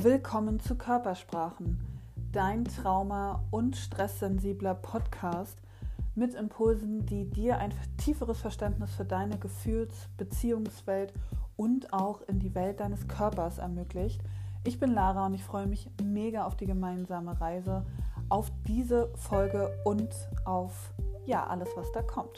Willkommen zu Körpersprachen, dein Trauma- und stresssensibler Podcast mit Impulsen, die dir ein tieferes Verständnis für deine Gefühls-, Beziehungswelt und auch in die Welt deines Körpers ermöglicht. Ich bin Lara und ich freue mich mega auf die gemeinsame Reise, auf diese Folge und auf alles, was da kommt.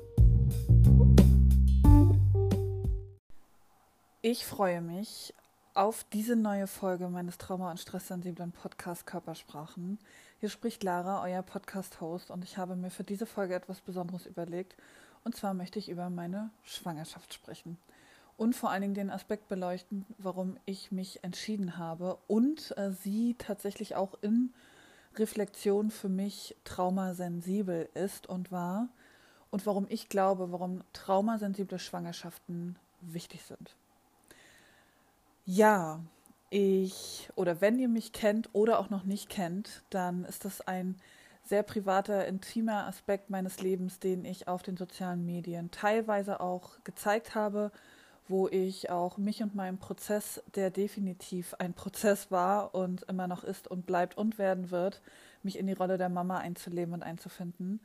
Ich freue mich auf diese neue Folge meines Trauma- und stresssensiblen Podcasts Körpersprachen. Hier spricht Lara, euer Podcast-Host, und ich habe mir für diese Folge etwas Besonderes überlegt. Und zwar möchte ich über meine Schwangerschaft sprechen und vor allen Dingen den Aspekt beleuchten, warum ich mich entschieden habe und sie tatsächlich auch in Reflexion für mich traumasensibel ist und war und warum ich glaube, warum traumasensible Schwangerschaften wichtig sind. Ja, wenn ihr mich kennt oder auch noch nicht kennt, dann ist das ein sehr privater, intimer Aspekt meines Lebens, den ich auf den sozialen Medien teilweise auch gezeigt habe, wo ich auch mich und meinen Prozess, der definitiv ein Prozess war und immer noch ist und bleibt und werden wird, mich in die Rolle der Mama einzuleben und einzufinden,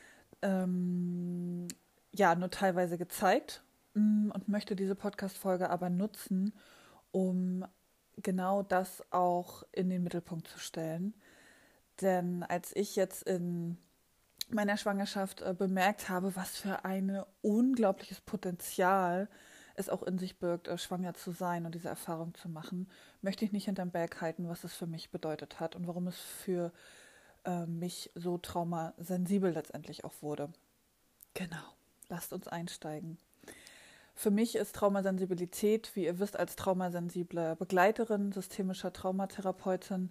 nur teilweise gezeigt und möchte diese Podcast-Folge aber nutzen, um genau das auch in den Mittelpunkt zu stellen. Denn als ich jetzt in meiner Schwangerschaft bemerkt habe, was für ein unglaubliches Potenzial es auch in sich birgt, schwanger zu sein und diese Erfahrung zu machen, möchte ich nicht hinterm Berg halten, was es für mich bedeutet hat und warum es für mich so traumasensibel letztendlich auch wurde. Genau, lasst uns einsteigen. Für mich ist Traumasensibilität, wie ihr wisst, als traumasensible Begleiterin, systemischer Traumatherapeutin,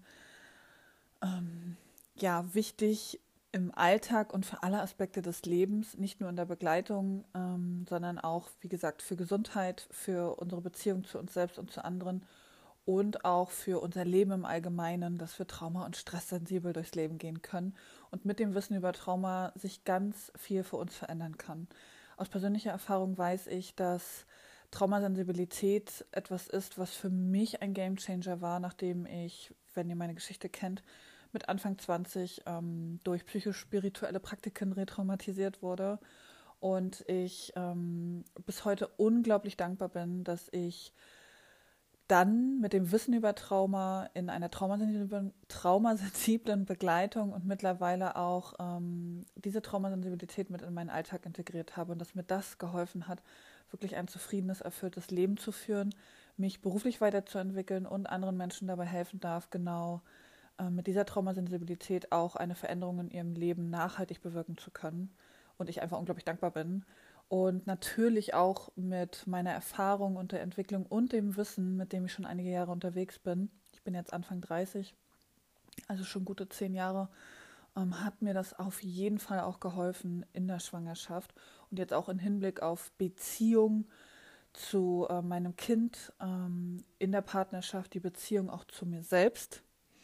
wichtig im Alltag und für alle Aspekte des Lebens, nicht nur in der Begleitung, sondern auch, wie gesagt, für Gesundheit, für unsere Beziehung zu uns selbst und zu anderen und auch für unser Leben im Allgemeinen, dass wir trauma- und stresssensibel durchs Leben gehen können und mit dem Wissen über Trauma sich ganz viel für uns verändern kann. Aus persönlicher Erfahrung weiß ich, dass Traumasensibilität etwas ist, was für mich ein Gamechanger war, nachdem ich, wenn ihr meine Geschichte kennt, mit Anfang 20 durch psychospirituelle Praktiken retraumatisiert wurde und ich bis heute unglaublich dankbar bin, dass ich dann mit dem Wissen über Trauma in einer traumasensiblen Begleitung und mittlerweile auch diese Traumasensibilität mit in meinen Alltag integriert habe und dass mir das geholfen hat, wirklich ein zufriedenes, erfülltes Leben zu führen, mich beruflich weiterzuentwickeln und anderen Menschen dabei helfen darf, genau mit dieser Traumasensibilität auch eine Veränderung in ihrem Leben nachhaltig bewirken zu können. Und ich einfach unglaublich dankbar bin. Und natürlich auch mit meiner Erfahrung und der Entwicklung und dem Wissen, mit dem ich schon einige Jahre unterwegs bin. Ich bin jetzt Anfang 30, also schon gute 10 Jahre, hat mir das auf jeden Fall auch geholfen in der Schwangerschaft und jetzt auch im Hinblick auf Beziehung zu meinem Kind, in der Partnerschaft, die Beziehung auch zu mir selbst.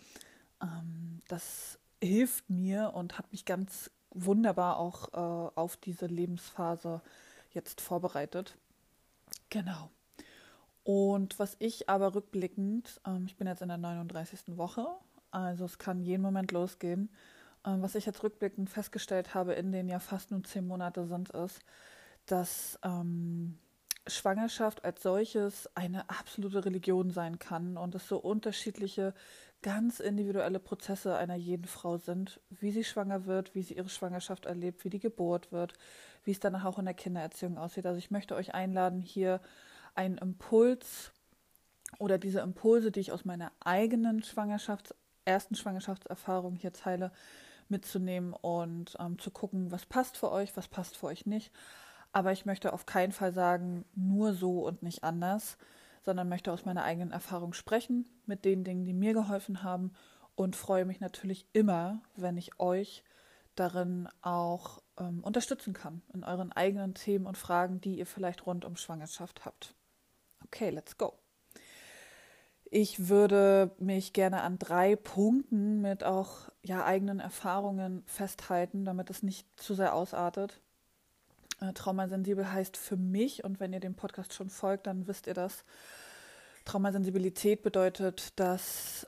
Das hilft mir und hat mich ganz wunderbar auch auf diese Lebensphase jetzt vorbereitet. Genau. Und was ich aber rückblickend, ich bin jetzt in der 39. Woche, also es kann jeden Moment losgehen, was ich jetzt rückblickend festgestellt habe in den ja fast nun 10 Monate sind es, dass Schwangerschaft als solches eine absolute Religion sein kann und es so unterschiedliche, ganz individuelle Prozesse einer jeden Frau sind, wie sie schwanger wird, wie sie ihre Schwangerschaft erlebt, wie die Geburt wird, wie es danach auch in der Kindererziehung aussieht. Also ich möchte euch einladen, hier einen Impuls oder diese Impulse, die ich aus meiner eigenen ersten Schwangerschaftserfahrung hier teile, mitzunehmen und zu gucken, was passt für euch nicht. Aber ich möchte auf keinen Fall sagen, nur so und nicht anders, sondern möchte aus meiner eigenen Erfahrung sprechen, mit den Dingen, die mir geholfen haben und freue mich natürlich immer, wenn ich euch darin auch unterstützen kann, in euren eigenen Themen und Fragen, die ihr vielleicht rund um Schwangerschaft habt. Okay, let's go. Ich würde mich gerne an 3 Punkten mit auch eigenen Erfahrungen festhalten, damit es nicht zu sehr ausartet. Traumasensibel heißt für mich, und wenn ihr dem Podcast schon folgt, dann wisst ihr das, Traumasensibilität bedeutet, dass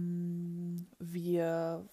wir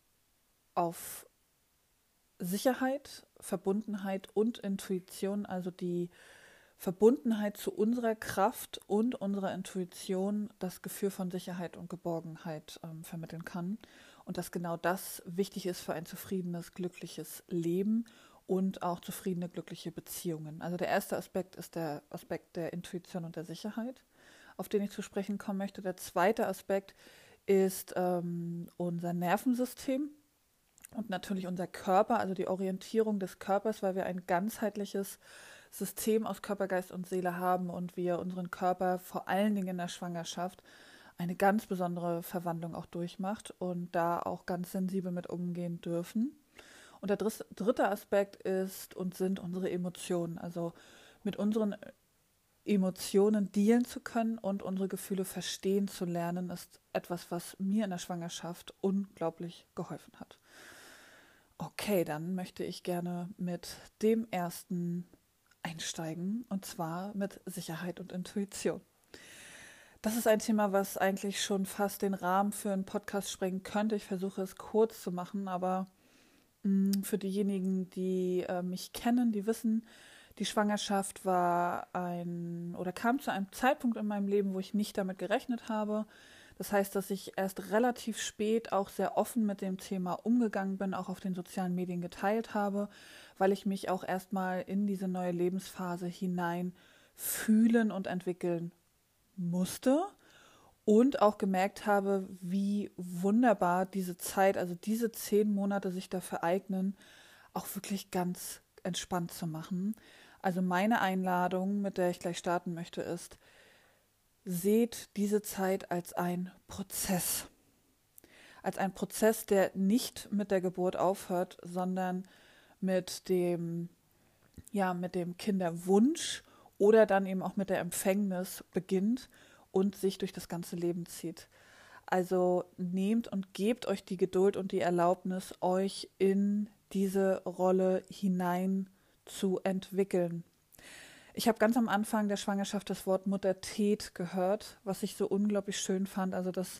auf Sicherheit, Verbundenheit und Intuition, also die Verbundenheit zu unserer Kraft und unserer Intuition, das Gefühl von Sicherheit und Geborgenheit vermitteln kann. Und dass genau das wichtig ist für ein zufriedenes, glückliches Leben und auch zufriedene, glückliche Beziehungen. Also der erste Aspekt ist der Aspekt der Intuition und der Sicherheit, auf den ich zu sprechen kommen möchte. Der zweite Aspekt ist unser Nervensystem und natürlich unser Körper, also die Orientierung des Körpers, weil wir ein ganzheitliches System aus Körper, Geist und Seele haben und wir unseren Körper vor allen Dingen in der Schwangerschaft eine ganz besondere Verwandlung auch durchmacht und da auch ganz sensibel mit umgehen dürfen. Und der dritte Aspekt ist und sind unsere Emotionen, also mit unseren Emotionen dealen zu können und unsere Gefühle verstehen zu lernen, ist etwas, was mir in der Schwangerschaft unglaublich geholfen hat. Okay, dann möchte ich gerne mit dem ersten einsteigen, und zwar mit Sicherheit und Intuition. Das ist ein Thema, was eigentlich schon fast den Rahmen für einen Podcast sprengen könnte. Ich versuche es kurz zu machen, aber für diejenigen, die mich kennen, die wissen, die Schwangerschaft kam zu einem Zeitpunkt in meinem Leben, wo ich nicht damit gerechnet habe. Das heißt, dass ich erst relativ spät auch sehr offen mit dem Thema umgegangen bin, auch auf den sozialen Medien geteilt habe, weil ich mich auch erstmal in diese neue Lebensphase hinein fühlen und entwickeln musste und auch gemerkt habe, wie wunderbar diese Zeit, also diese 10 Monate sich dafür eignen, auch wirklich ganz entspannt zu machen. Also meine Einladung, mit der ich gleich starten möchte, ist: Seht diese Zeit als ein Prozess. Als ein Prozess, der nicht mit der Geburt aufhört, sondern mit dem Kinderwunsch oder dann eben auch mit der Empfängnis beginnt und sich durch das ganze Leben zieht. Also nehmt und gebt euch die Geduld und die Erlaubnis, euch in diese Rolle hinein zu entwickeln. Ich habe ganz am Anfang der Schwangerschaft das Wort Muttertät gehört, was ich so unglaublich schön fand. Also dass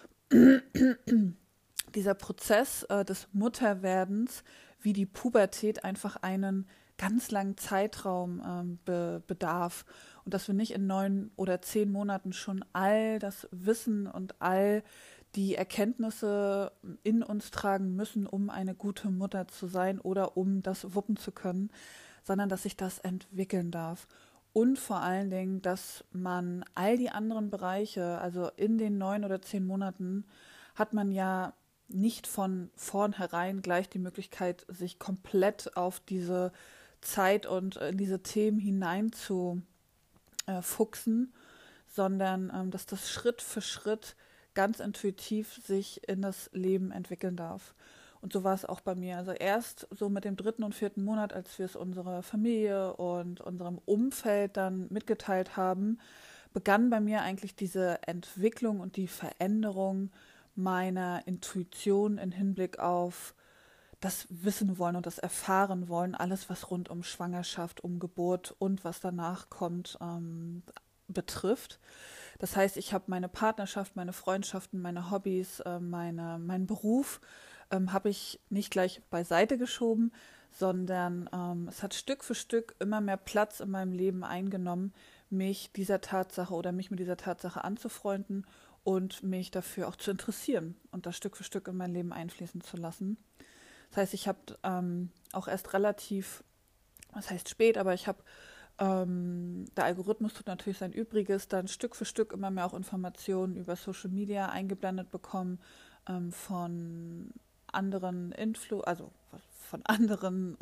dieser Prozess des Mutterwerdens wie die Pubertät einfach einen ganz langen Zeitraum bedarf und dass wir nicht in 9 oder 10 Monaten schon all das Wissen und all die Erkenntnisse in uns tragen müssen, um eine gute Mutter zu sein oder um das wuppen zu können, sondern dass sich das entwickeln darf. Und vor allen Dingen, dass man all die anderen Bereiche, also in den 9 oder 10 Monaten, hat man ja nicht von vornherein gleich die Möglichkeit, sich komplett auf diese Zeit und in diese Themen hinein zu fuchsen, sondern dass das Schritt für Schritt ganz intuitiv sich in das Leben entwickeln darf. Und so war es auch bei mir. Also erst so mit dem 3. und 4. Monat, als wir es unserer Familie und unserem Umfeld dann mitgeteilt haben, begann bei mir eigentlich diese Entwicklung und die Veränderung meiner Intuition im Hinblick auf das Wissen wollen und das Erfahren wollen, alles was rund um Schwangerschaft, um Geburt und was danach kommt, betrifft. Das heißt, ich habe meine Partnerschaft, meine Freundschaften, meine Hobbys, meinen Beruf habe ich nicht gleich beiseite geschoben, sondern es hat Stück für Stück immer mehr Platz in meinem Leben eingenommen, mich mit dieser Tatsache anzufreunden und mich dafür auch zu interessieren und das Stück für Stück in mein Leben einfließen zu lassen. Das heißt, ich habe auch erst relativ, was heißt spät, aber ich habe, der Algorithmus tut natürlich sein Übriges, dann Stück für Stück immer mehr auch Informationen über Social Media eingeblendet bekommen von anderen von anderen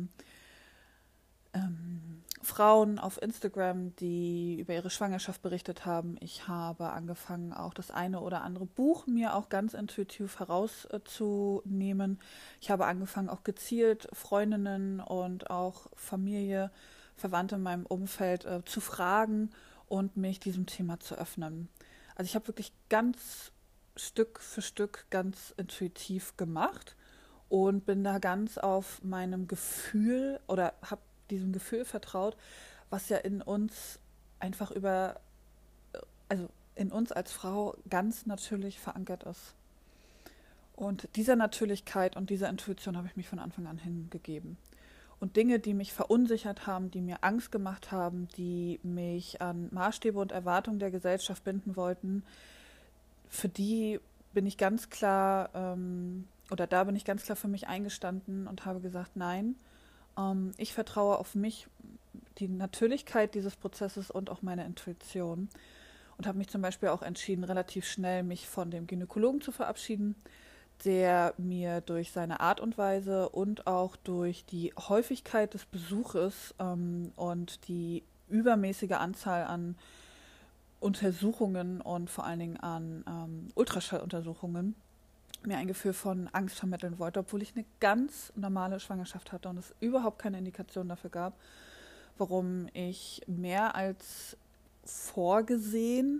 Frauen auf Instagram, die über ihre Schwangerschaft berichtet haben. Ich habe angefangen, auch das eine oder andere Buch mir auch ganz intuitiv herauszunehmen. Ich habe angefangen, auch gezielt Freundinnen und auch Familie, Verwandte in meinem Umfeld zu fragen und mich diesem Thema zu öffnen. Also ich habe wirklich ganz Stück für Stück ganz intuitiv gemacht und bin da ganz auf meinem Gefühl oder habe diesem Gefühl vertraut, was ja in uns einfach in uns als Frau ganz natürlich verankert ist. Und dieser Natürlichkeit und dieser Intuition habe ich mich von Anfang an hingegeben. Und Dinge, die mich verunsichert haben, die mir Angst gemacht haben, die mich an Maßstäbe und Erwartungen der Gesellschaft binden wollten, für die bin ich ganz klar, oder da bin ich ganz klar für mich eingestanden und habe gesagt, nein, ich vertraue auf mich, die Natürlichkeit dieses Prozesses und auch meine Intuition. Und habe mich zum Beispiel auch entschieden, relativ schnell mich von dem Gynäkologen zu verabschieden, der mir durch seine Art und Weise und auch durch die Häufigkeit des Besuches und die übermäßige Anzahl an Untersuchungen und vor allen Dingen an Ultraschalluntersuchungen mir ein Gefühl von Angst vermitteln wollte, obwohl ich eine ganz normale Schwangerschaft hatte und es überhaupt keine Indikation dafür gab, warum ich mehr als vorgesehen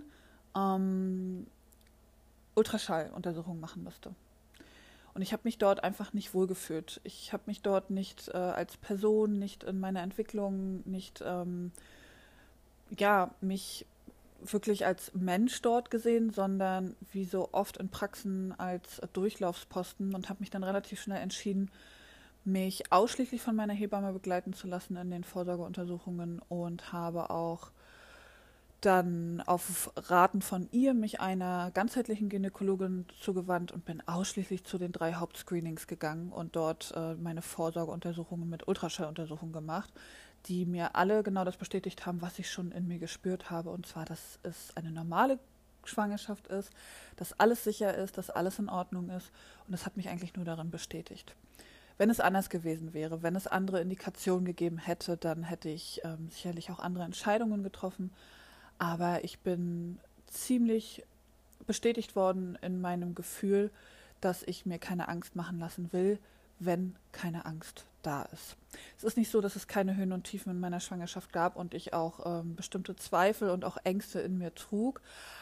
Ultraschalluntersuchungen machen müsste. Und ich habe mich dort einfach nicht wohlgefühlt. Ich habe mich dort nicht als Person, nicht in meiner Entwicklung, nicht mich wirklich als Mensch dort gesehen, sondern wie so oft in Praxen als Durchlaufsposten und habe mich dann relativ schnell entschieden, mich ausschließlich von meiner Hebamme begleiten zu lassen in den Vorsorgeuntersuchungen und habe auch dann auf Raten von ihr mich einer ganzheitlichen Gynäkologin zugewandt und bin ausschließlich zu den 3 Hauptscreenings gegangen und dort meine Vorsorgeuntersuchungen mit Ultraschalluntersuchungen gemacht, die mir alle genau das bestätigt haben, was ich schon in mir gespürt habe. Und zwar, dass es eine normale Schwangerschaft ist, dass alles sicher ist, dass alles in Ordnung ist. Und das hat mich eigentlich nur darin bestätigt. Wenn es anders gewesen wäre, wenn es andere Indikationen gegeben hätte, dann hätte ich sicherlich auch andere Entscheidungen getroffen. Aber ich bin ziemlich bestätigt worden in meinem Gefühl, dass ich mir keine Angst machen lassen will, wenn keine Angst da ist. Es ist nicht so, dass es keine Höhen und Tiefen in meiner Schwangerschaft gab und ich auch bestimmte Zweifel und auch Ängste in mir trug,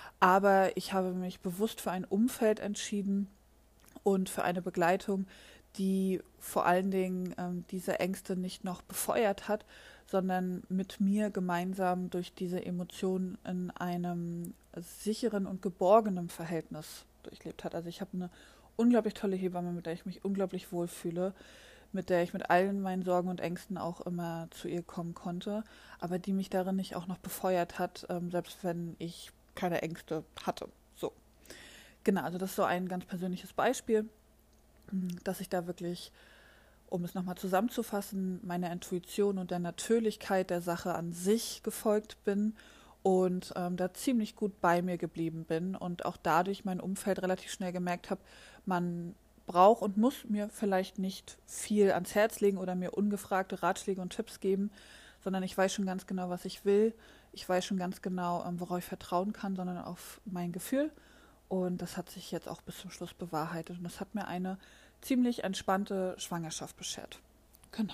aber ich habe mich bewusst für ein Umfeld entschieden und für eine Begleitung, die vor allen Dingen diese Ängste nicht noch befeuert hat, sondern mit mir gemeinsam durch diese Emotionen in einem sicheren und geborgenen Verhältnis durchlebt hat. Also ich habe eine unglaublich tolle Hebamme, mit der ich mich unglaublich wohlfühle, mit der ich mit allen meinen Sorgen und Ängsten auch immer zu ihr kommen konnte, aber die mich darin nicht auch noch befeuert hat, selbst wenn ich keine Ängste hatte. So. Genau, also das ist so ein ganz persönliches Beispiel, dass ich da wirklich, um es nochmal zusammenzufassen, meiner Intuition und der Natürlichkeit der Sache an sich gefolgt bin und da ziemlich gut bei mir geblieben bin und auch dadurch mein Umfeld relativ schnell gemerkt habe, man braucht und muss mir vielleicht nicht viel ans Herz legen oder mir ungefragte Ratschläge und Tipps geben, sondern ich weiß schon ganz genau, was ich will. Ich weiß schon ganz genau, worauf ich vertrauen kann, sondern auf mein Gefühl. Und das hat sich jetzt auch bis zum Schluss bewahrheitet. Und das hat mir eine ziemlich entspannte Schwangerschaft beschert. Genau.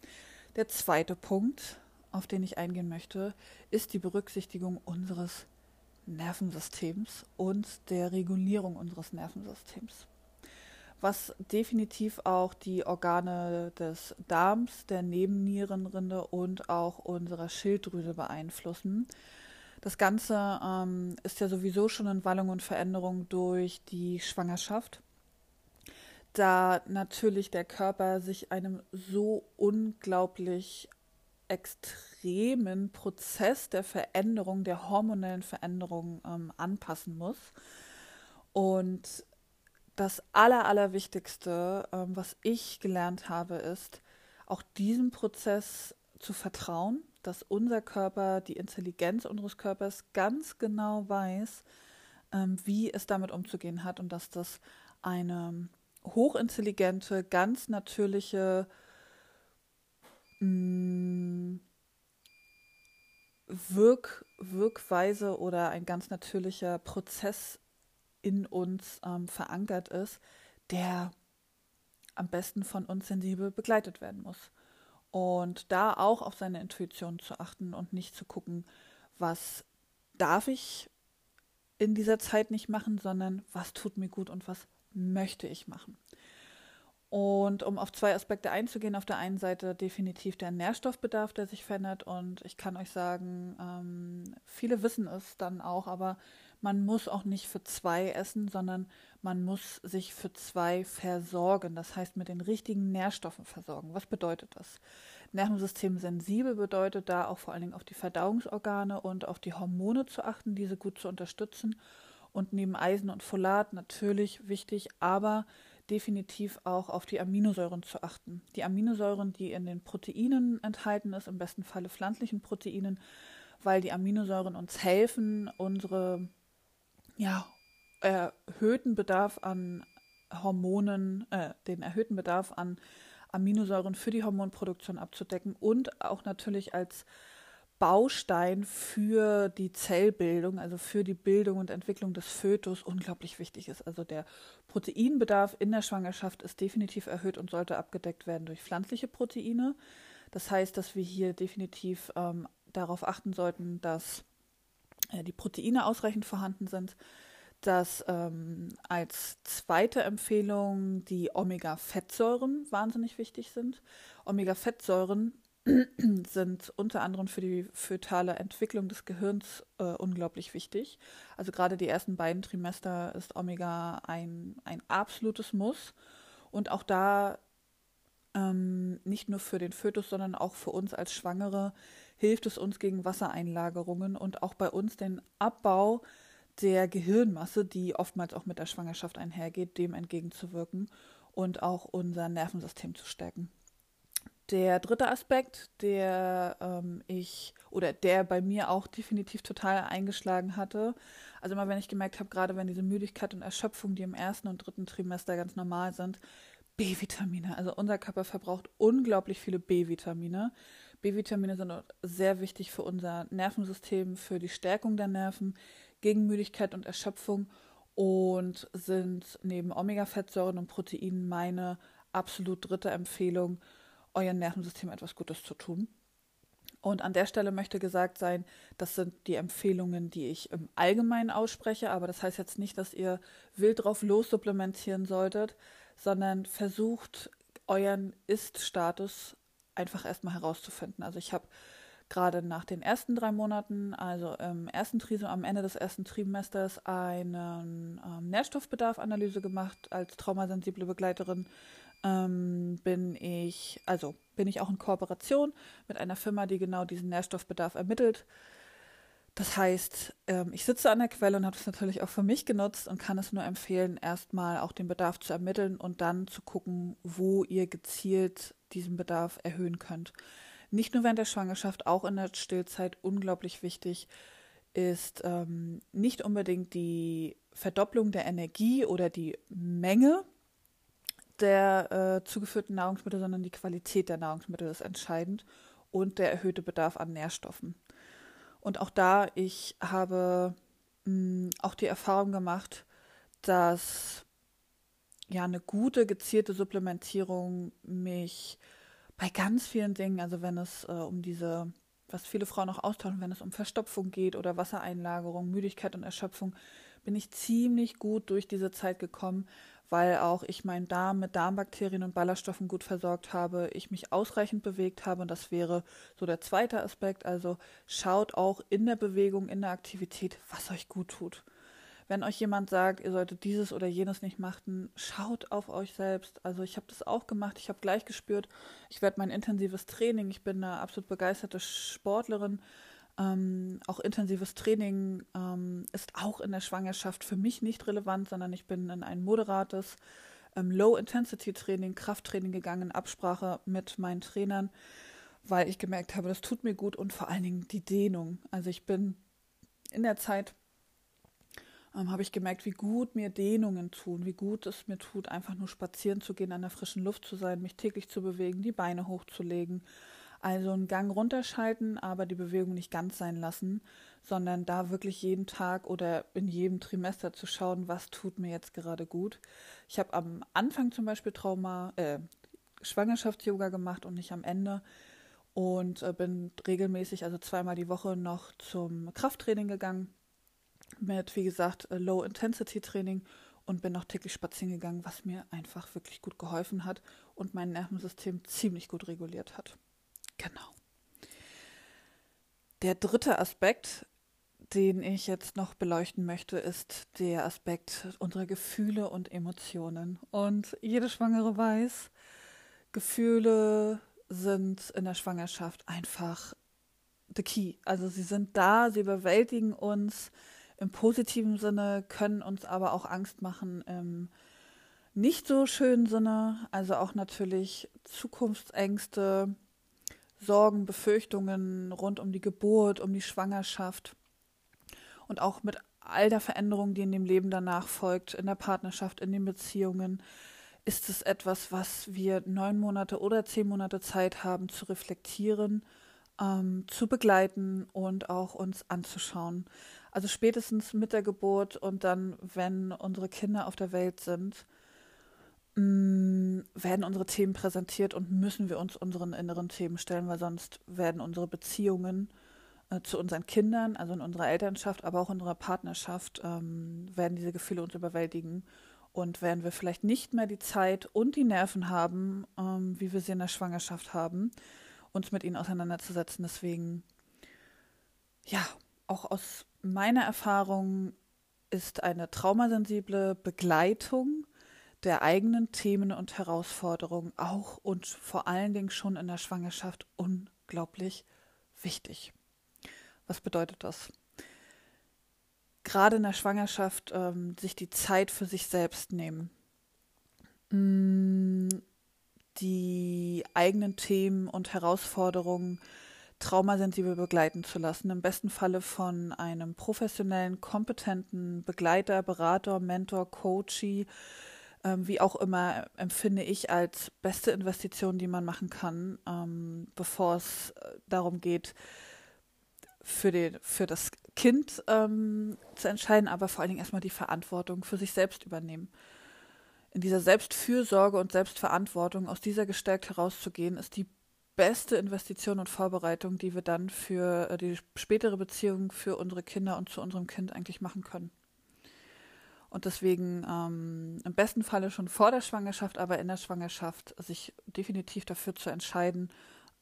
Der zweite Punkt, auf den ich eingehen möchte, ist die Berücksichtigung unseres Nervensystems und der Regulierung unseres Nervensystems, was definitiv auch die Organe des Darms, der Nebennierenrinde und auch unserer Schilddrüse beeinflussen. Das Ganze ist ja sowieso schon in Wallung und Veränderung durch die Schwangerschaft, da natürlich der Körper sich einem so unglaublich extremen Prozess der Veränderung, der hormonellen Veränderung anpassen muss. Und das Allerwichtigste, was ich gelernt habe, ist, auch diesem Prozess zu vertrauen, dass unser Körper, die Intelligenz unseres Körpers ganz genau weiß, wie es damit umzugehen hat und dass das eine hochintelligente, ganz natürliche Wirkweise oder ein ganz natürlicher Prozess in uns verankert ist, der am besten von uns sensibel begleitet werden muss. Und da auch auf seine Intuition zu achten und nicht zu gucken, was darf ich in dieser Zeit nicht machen, sondern was tut mir gut und was möchte ich machen. Und um auf 2 Aspekte einzugehen, auf der einen Seite definitiv der Nährstoffbedarf, der sich verändert. Und ich kann euch sagen, viele wissen es dann auch, aber Man muss auch nicht für zwei essen, sondern man muss sich für zwei versorgen. Das heißt, mit den richtigen Nährstoffen versorgen. Was bedeutet das? Nervensystem sensibel bedeutet da auch vor allen Dingen auf die Verdauungsorgane und auf die Hormone zu achten, diese gut zu unterstützen. Und neben Eisen und Folat natürlich wichtig, aber definitiv auch auf die Aminosäuren zu achten. Die Aminosäuren, die in den Proteinen enthalten ist, im besten Falle pflanzlichen Proteinen, weil die Aminosäuren uns helfen, unsere erhöhten Bedarf an Hormonen, den erhöhten Bedarf an Aminosäuren für die Hormonproduktion abzudecken und auch natürlich als Baustein für die Zellbildung, also für die Bildung und Entwicklung des Fötus unglaublich wichtig ist. Also der Proteinbedarf in der Schwangerschaft ist definitiv erhöht und sollte abgedeckt werden durch pflanzliche Proteine. Das heißt, dass wir hier definitiv darauf achten sollten, dass die Proteine ausreichend vorhanden sind, dass als zweite Empfehlung die Omega-Fettsäuren wahnsinnig wichtig sind. Omega-Fettsäuren sind unter anderem für die fötale Entwicklung des Gehirns unglaublich wichtig. Also gerade die ersten beiden Trimester ist Omega ein absolutes Muss. Und auch da nicht nur für den Fötus, sondern auch für uns als Schwangere hilft es uns gegen Wassereinlagerungen und auch bei uns den Abbau der Gehirnmasse, die oftmals auch mit der Schwangerschaft einhergeht, dem entgegenzuwirken und auch unser Nervensystem zu stärken. Der dritte Aspekt, der bei mir auch definitiv total eingeschlagen hatte, also immer wenn ich gemerkt habe, gerade wenn diese Müdigkeit und Erschöpfung, die im ersten und dritten Trimester ganz normal sind, B-Vitamine. Also unser Körper verbraucht unglaublich viele B-Vitamine. B-Vitamine sind sehr wichtig für unser Nervensystem, für die Stärkung der Nerven, gegen Müdigkeit und Erschöpfung und sind neben Omega-Fettsäuren und Proteinen meine absolut dritte Empfehlung, eurem Nervensystem etwas Gutes zu tun. Und an der Stelle möchte gesagt sein, das sind die Empfehlungen, die ich im Allgemeinen ausspreche, aber das heißt jetzt nicht, dass ihr wild drauf los supplementieren solltet, sondern versucht, euren Ist-Status einfach erstmal herauszufinden. Also ich habe gerade nach den ersten 3 Monaten, also am Ende des ersten Trimesters, eine Nährstoffbedarfanalyse gemacht als traumasensible Begleiterin. Bin ich auch in Kooperation mit einer Firma, die genau diesen Nährstoffbedarf ermittelt. Das heißt, ich sitze an der Quelle und habe es natürlich auch für mich genutzt und kann es nur empfehlen, erstmal auch den Bedarf zu ermitteln und dann zu gucken, wo ihr gezielt diesen Bedarf erhöhen könnt. Nicht nur während der Schwangerschaft, auch in der Stillzeit unglaublich wichtig ist nicht unbedingt die Verdopplung der Energie oder die Menge der zugeführten Nahrungsmittel, sondern die Qualität der Nahrungsmittel ist entscheidend und der erhöhte Bedarf an Nährstoffen. Und auch da, ich habe auch die Erfahrung gemacht, dass eine gute, gezielte Supplementierung mich bei ganz vielen Dingen, also wenn es was viele Frauen auch austauschen, wenn es um Verstopfung geht oder Wassereinlagerung, Müdigkeit und Erschöpfung, bin ich ziemlich gut durch diese Zeit gekommen, weil auch ich meinen Darm mit Darmbakterien und Ballaststoffen gut versorgt habe, ich mich ausreichend bewegt habe und das wäre so der zweite Aspekt. Also schaut auch in der Bewegung, in der Aktivität, was euch gut tut. Wenn euch jemand sagt, ihr solltet dieses oder jenes nicht machen, schaut auf euch selbst. Also ich habe das auch gemacht, ich habe gleich gespürt, ich werde mein intensives Training, ich bin eine absolut begeisterte Sportlerin, auch intensives Training ist auch in der Schwangerschaft für mich nicht relevant, sondern ich bin in ein moderates Low-Intensity-Training, Krafttraining gegangen, in Absprache mit meinen Trainern, weil ich gemerkt habe, das tut mir gut und vor allen Dingen die Dehnung. Also ich bin in der Zeit habe ich gemerkt, wie gut mir Dehnungen tun, wie gut es mir tut, einfach nur spazieren zu gehen, an der frischen Luft zu sein, mich täglich zu bewegen, die Beine hochzulegen. Also einen Gang runterschalten, aber die Bewegung nicht ganz sein lassen, sondern da wirklich jeden Tag oder in jedem Trimester zu schauen, was tut mir jetzt gerade gut. Ich habe am Anfang zum Beispiel Schwangerschafts-Yoga gemacht und nicht am Ende und bin regelmäßig, also 2-mal die Woche noch zum Krafttraining gegangen mit, wie gesagt, Low-Intensity-Training und bin noch täglich spazieren gegangen, was mir einfach wirklich gut geholfen hat und mein Nervensystem ziemlich gut reguliert hat. Genau. Der dritte Aspekt, den ich jetzt noch beleuchten möchte, ist der Aspekt unserer Gefühle und Emotionen. Und jede Schwangere weiß, Gefühle sind in der Schwangerschaft einfach the key. Also sie sind da, sie überwältigen uns im positiven Sinne, können uns aber auch Angst machen im nicht so schönen Sinne. Also auch natürlich Zukunftsängste, Sorgen, Befürchtungen rund um die Geburt, um die Schwangerschaft und auch mit all der Veränderung, die in dem Leben danach folgt, in der Partnerschaft, in den Beziehungen, ist es etwas, was wir 9 Monate oder 10 Monate Zeit haben zu reflektieren, zu begleiten und auch uns anzuschauen. Also spätestens mit der Geburt und dann, wenn unsere Kinder auf der Welt sind, werden unsere Themen präsentiert und müssen wir uns unseren inneren Themen stellen, weil sonst werden unsere Beziehungen zu unseren Kindern, also in unserer Elternschaft, aber auch in unserer Partnerschaft, werden diese Gefühle uns überwältigen. Und werden wir vielleicht nicht mehr die Zeit und die Nerven haben, wie wir sie in der Schwangerschaft haben, uns mit ihnen auseinanderzusetzen. Deswegen, ja, auch aus meiner Erfahrung ist eine traumasensible Begleitung der eigenen Themen und Herausforderungen auch und vor allen Dingen schon in der Schwangerschaft unglaublich wichtig. Was bedeutet das? Gerade in der Schwangerschaft sich die Zeit für sich selbst nehmen, die eigenen Themen und Herausforderungen traumasensibel begleiten zu lassen, im besten Falle von einem professionellen, kompetenten Begleiter, Berater, Mentor, Coachee, wie auch immer, empfinde ich als beste Investition, die man machen kann, bevor es darum geht, für das Kind zu entscheiden, aber vor allen Dingen erstmal die Verantwortung für sich selbst übernehmen. In dieser Selbstfürsorge und Selbstverantwortung, aus dieser gestärkt herauszugehen, ist die beste Investition und Vorbereitung, die wir dann für die spätere Beziehung für unsere Kinder und zu unserem Kind eigentlich machen können. Und deswegen im besten Falle schon vor der Schwangerschaft, aber in der Schwangerschaft sich definitiv dafür zu entscheiden,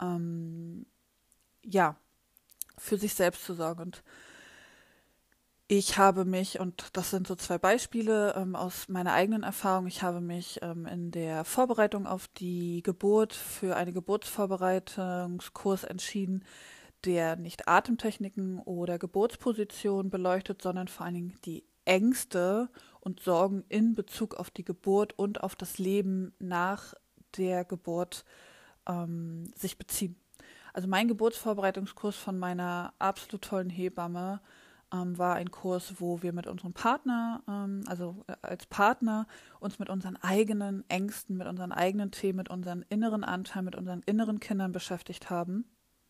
ja, für sich selbst zu sorgen. Und ich habe mich, und das sind so 2 Beispiele aus meiner eigenen Erfahrung, ich habe mich in der Vorbereitung auf die Geburt für einen Geburtsvorbereitungskurs entschieden, der nicht Atemtechniken oder Geburtspositionen beleuchtet, sondern vor allen Dingen die Ängste und Sorgen in Bezug auf die Geburt und auf das Leben nach der Geburt sich beziehen. Also mein Geburtsvorbereitungskurs von meiner absolut tollen Hebamme war ein Kurs, wo wir mit unserem Partner, also als Partner, uns mit unseren eigenen Ängsten, mit unseren eigenen Themen, mit unseren inneren Anteilen, mit unseren inneren Kindern beschäftigt haben.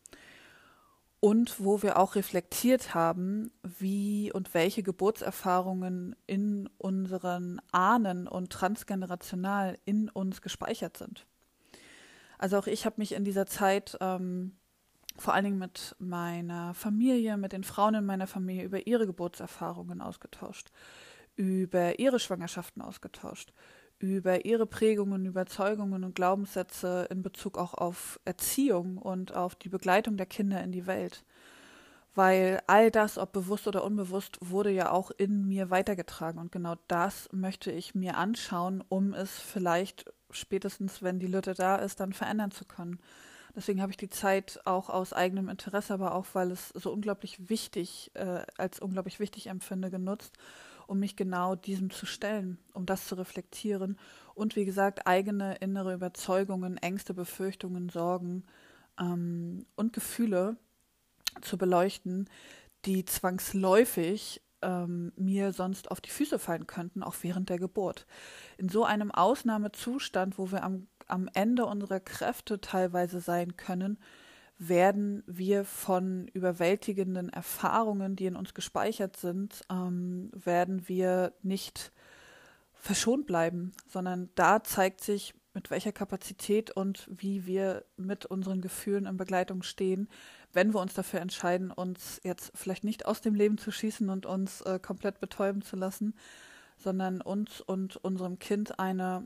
Und wo wir auch reflektiert haben, wie und welche Geburtserfahrungen in unseren Ahnen und transgenerational in uns gespeichert sind. Also auch ich habe mich in dieser Zeit vor allen Dingen mit meiner Familie, mit den Frauen in meiner Familie über ihre Geburtserfahrungen ausgetauscht, über ihre Schwangerschaften ausgetauscht, über ihre Prägungen, Überzeugungen und Glaubenssätze in Bezug auch auf Erziehung und auf die Begleitung der Kinder in die Welt. Weil all das, ob bewusst oder unbewusst, wurde ja auch in mir weitergetragen. Und genau das möchte ich mir anschauen, um es vielleicht spätestens, wenn die Lütte da ist, dann verändern zu können. Deswegen habe ich die Zeit auch aus eigenem Interesse, aber auch, weil es so unglaublich wichtig, als unglaublich wichtig empfinde, genutzt, um mich genau diesem zu stellen, um das zu reflektieren und wie gesagt, eigene innere Überzeugungen, Ängste, Befürchtungen, Sorgen und Gefühle zu beleuchten, die zwangsläufig mir sonst auf die Füße fallen könnten, auch während der Geburt. In so einem Ausnahmezustand, wo wir am Ende unserer Kräfte teilweise sein können, werden wir von überwältigenden Erfahrungen, die in uns gespeichert sind, werden wir nicht verschont bleiben, sondern da zeigt sich, mit welcher Kapazität und wie wir mit unseren Gefühlen in Begleitung stehen, wenn wir uns dafür entscheiden, uns jetzt vielleicht nicht aus dem Leben zu schießen und uns komplett betäuben zu lassen, sondern uns und unserem Kind eine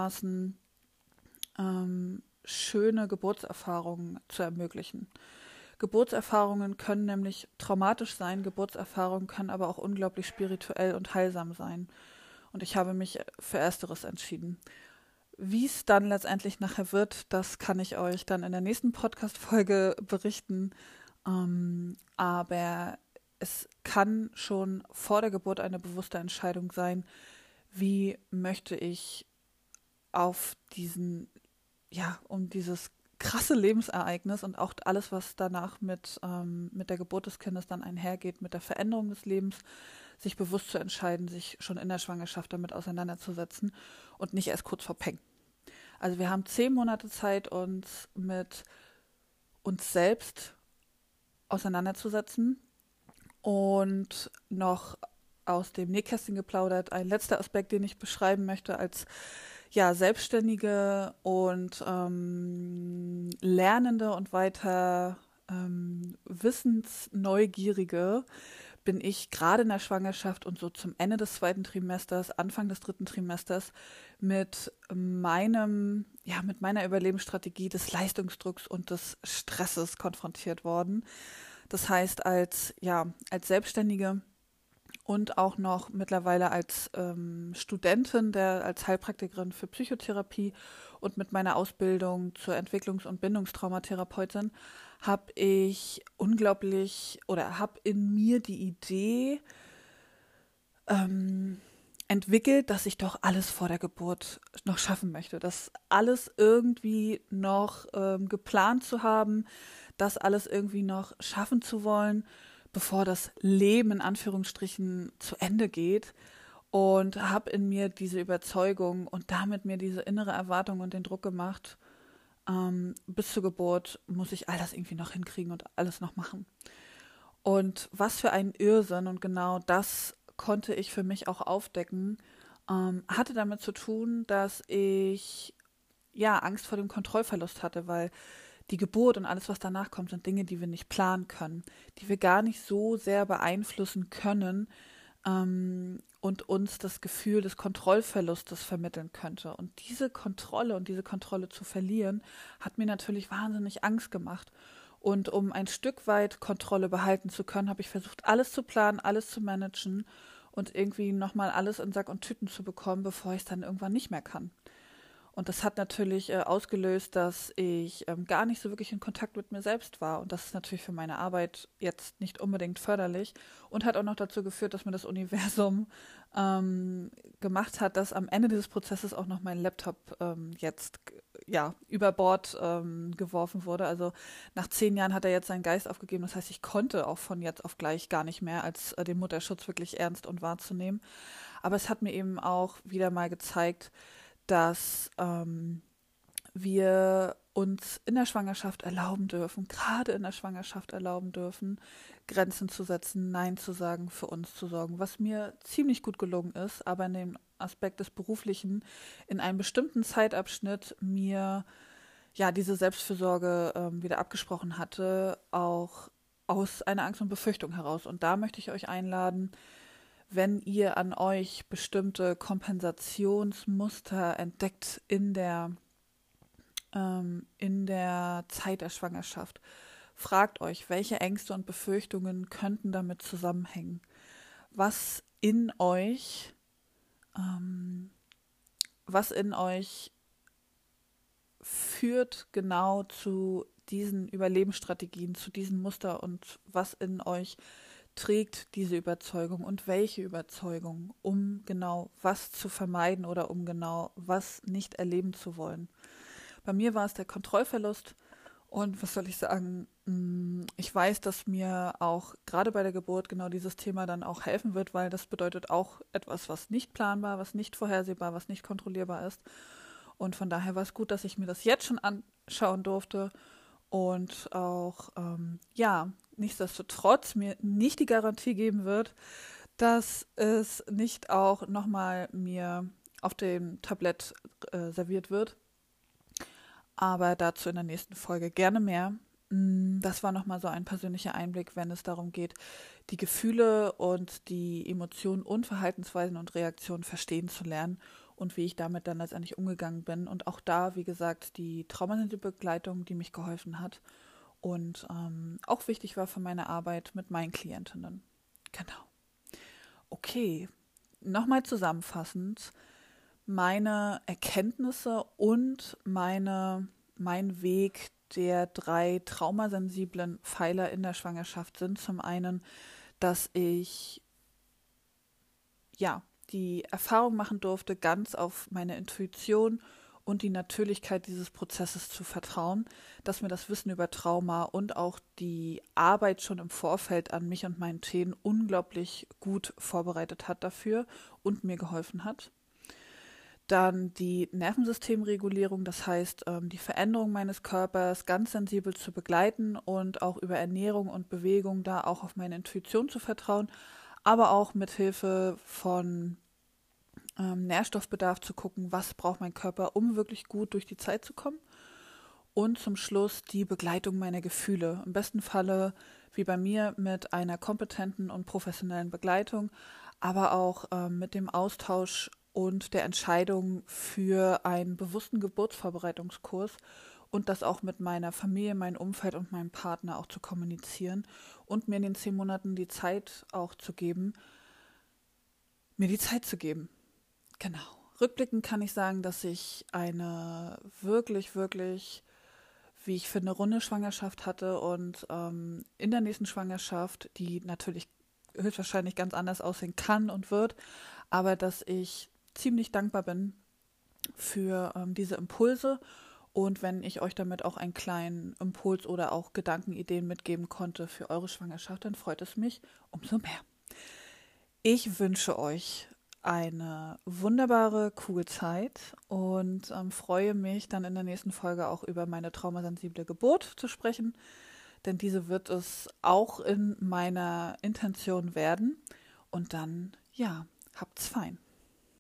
einigermaßen schöne Geburtserfahrung zu ermöglichen. Geburtserfahrungen können nämlich traumatisch sein, Geburtserfahrungen können aber auch unglaublich spirituell und heilsam sein. Und ich habe mich für Ersteres entschieden. Wie es dann letztendlich nachher wird, das kann ich euch dann in der nächsten Podcast-Folge berichten. Aber es kann schon vor der Geburt eine bewusste Entscheidung sein, wie möchte ich auf um dieses krasse Lebensereignis und auch alles, was danach mit der Geburt des Kindes dann einhergeht, mit der Veränderung des Lebens, sich bewusst zu entscheiden, sich schon in der Schwangerschaft damit auseinanderzusetzen und nicht erst kurz vor Peng. Also wir haben 10 Monate Zeit, uns mit uns selbst auseinanderzusetzen. Und noch aus dem Nähkästchen geplaudert, ein letzter Aspekt, den ich beschreiben möchte als Selbstständige und Lernende und weiter Wissensneugierige bin ich gerade in der Schwangerschaft und so zum Ende des 2. Trimesters, Anfang des 3. Trimesters mit meiner Überlebensstrategie des Leistungsdrucks und des Stresses konfrontiert worden. Das heißt, als Selbstständige und auch noch mittlerweile als Studentin, als Heilpraktikerin für Psychotherapie und mit meiner Ausbildung zur Entwicklungs- und Bindungstraumatherapeutin habe ich habe in mir die Idee entwickelt, dass ich doch alles vor der Geburt noch schaffen möchte, das alles irgendwie noch geplant zu haben, das alles irgendwie noch schaffen zu wollen, bevor das Leben in Anführungsstrichen zu Ende geht, und habe in mir diese Überzeugung und damit mir diese innere Erwartung und den Druck gemacht, bis zur Geburt muss ich all das irgendwie noch hinkriegen und alles noch machen. Und was für ein Irrsinn, und genau das konnte ich für mich auch aufdecken, hatte damit zu tun, dass ich Angst vor dem Kontrollverlust hatte, weil die Geburt und alles, was danach kommt, sind Dinge, die wir nicht planen können, die wir gar nicht so sehr beeinflussen können und uns das Gefühl des Kontrollverlustes vermitteln könnte. Und diese Kontrolle zu verlieren, hat mir natürlich wahnsinnig Angst gemacht. Und um ein Stück weit Kontrolle behalten zu können, habe ich versucht, alles zu planen, alles zu managen und irgendwie nochmal alles in Sack und Tüten zu bekommen, bevor ich es dann irgendwann nicht mehr kann. Und das hat natürlich ausgelöst, dass ich gar nicht so wirklich in Kontakt mit mir selbst war. Und das ist natürlich für meine Arbeit jetzt nicht unbedingt förderlich und hat auch noch dazu geführt, dass mir das Universum gemacht hat, dass am Ende dieses Prozesses auch noch mein Laptop über Bord geworfen wurde. Also nach 10 Jahren hat er jetzt seinen Geist aufgegeben. Das heißt, ich konnte auch von jetzt auf gleich gar nicht mehr, als den Mutterschutz wirklich ernst und wahrzunehmen. Aber es hat mir eben auch wieder mal gezeigt, dass wir uns in der Schwangerschaft erlauben dürfen, gerade in der Schwangerschaft erlauben dürfen, Grenzen zu setzen, Nein zu sagen, für uns zu sorgen, was mir ziemlich gut gelungen ist, aber in dem Aspekt des Beruflichen in einem bestimmten Zeitabschnitt mir diese Selbstfürsorge wieder abgesprochen hatte, auch aus einer Angst und Befürchtung heraus. Und da möchte ich euch einladen, wenn ihr an euch bestimmte Kompensationsmuster entdeckt in der Zeit der Schwangerschaft, fragt euch, welche Ängste und Befürchtungen könnten damit zusammenhängen. Was in euch führt genau zu diesen Überlebensstrategien, zu diesen Muster, und was in euch trägt diese Überzeugung und welche Überzeugung, um genau was zu vermeiden oder um genau was nicht erleben zu wollen. Bei mir war es der Kontrollverlust, und was soll ich sagen, ich weiß, dass mir auch gerade bei der Geburt genau dieses Thema dann auch helfen wird, weil das bedeutet auch etwas, was nicht planbar, was nicht vorhersehbar, was nicht kontrollierbar ist. Und von daher war es gut, dass ich mir das jetzt schon anschauen durfte und auch nichtsdestotrotz mir nicht die Garantie geben wird, dass es nicht auch nochmal mir auf dem Tablett serviert wird. Aber dazu in der nächsten Folge gerne mehr. Das war nochmal so ein persönlicher Einblick, wenn es darum geht, die Gefühle und die Emotionen und Verhaltensweisen und Reaktionen verstehen zu lernen und wie ich damit dann letztendlich umgegangen bin. Und auch da, wie gesagt, die traumasensitive Begleitung, die mich geholfen hat. und auch wichtig war für meine Arbeit mit meinen Klientinnen. Genau. Okay, nochmal zusammenfassend, meine Erkenntnisse und mein Weg der 3 traumasensiblen Pfeiler in der Schwangerschaft sind zum einen, dass ich die Erfahrung machen durfte, ganz auf meine Intuition und die Natürlichkeit dieses Prozesses zu vertrauen, dass mir das Wissen über Trauma und auch die Arbeit schon im Vorfeld an mich und meinen Themen unglaublich gut vorbereitet hat dafür und mir geholfen hat. Dann die Nervensystemregulierung, das heißt die Veränderung meines Körpers ganz sensibel zu begleiten und auch über Ernährung und Bewegung da auch auf meine Intuition zu vertrauen, aber auch mit Hilfe von Nährstoffbedarf zu gucken, was braucht mein Körper, um wirklich gut durch die Zeit zu kommen. Und zum Schluss die Begleitung meiner Gefühle. Im besten Falle, wie bei mir, mit einer kompetenten und professionellen Begleitung, aber auch mit dem Austausch und der Entscheidung für einen bewussten Geburtsvorbereitungskurs und das auch mit meiner Familie, meinem Umfeld und meinem Partner auch zu kommunizieren und mir in den 10 Monaten die Zeit auch zu geben, mir die Zeit zu geben. Genau. Rückblickend kann ich sagen, dass ich eine wirklich, wirklich, wie ich finde, runde Schwangerschaft hatte und in der nächsten Schwangerschaft, die natürlich höchstwahrscheinlich ganz anders aussehen kann und wird, aber dass ich ziemlich dankbar bin für diese Impulse und wenn ich euch damit auch einen kleinen Impuls oder auch Gedankenideen mitgeben konnte für eure Schwangerschaft, dann freut es mich umso mehr. Ich wünsche euch eine wunderbare Kugelzeit und freue mich dann in der nächsten Folge auch über meine traumasensible Geburt zu sprechen, denn diese wird es auch in meiner Intention werden. Und dann, ja, habt's fein.